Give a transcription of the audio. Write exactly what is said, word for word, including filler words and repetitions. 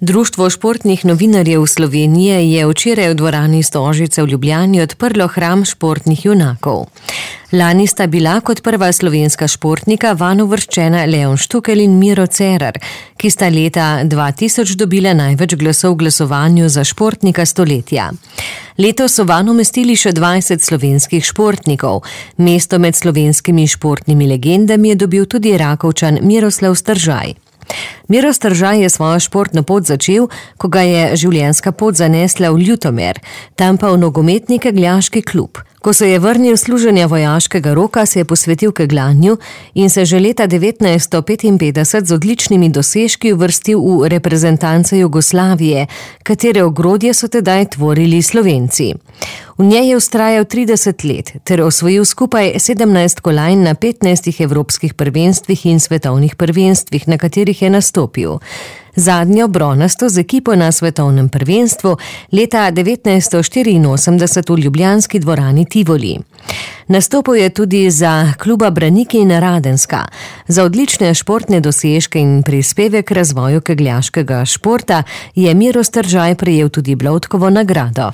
Društvo športnih novinarjev Slovenije je včeraj v dvorani Stožice v Ljubljani odprlo hram športnih junakov. Lani sta bila kot prva slovenska športnika vanj uvrščena Leon Štukelj in Miro Cerar, ki sta leta dva tisoč dobila največ glasov v glasovanju za športnika stoletja. Letos so vanj umestili še dvajset slovenskih športnikov. Mesto med slovenskimi športnimi legendami je dobil tudi Rakovčan Miroslav Stržaj. Miro Stržaj je svojo športno pot začel, ko ga je življenjska pot zanesla v Ljutomer, tam pa v nogometni kegljaški klub. Ko se je vrnil služenja vojaškega roka, se je posvetil kegljanju in se že leta devetnajststo petinpetdeset z odličnimi dosežki uvrstil v reprezentance Jugoslavije, katere ogrodje so tedaj tvorili Slovenci. V njej je vztrajal trideset let ter osvojil skupaj sedemnajst kolajn na petnajstih evropskih prvenstvih in svetovnih prvenstvih, na katerih je nastopil. Zadnjo bronasto z ekipo na svetovnem prvenstvu leta devetnajststo štiriinosemdeset v ljubljanski dvorani Tivoli. Nastopil je tudi za kluba Branik in Radenska. Za odlične športne dosežke in prispevek k razvoju kegljaškega športa je Miro Stržaj prejel tudi Bloudkovo nagrado.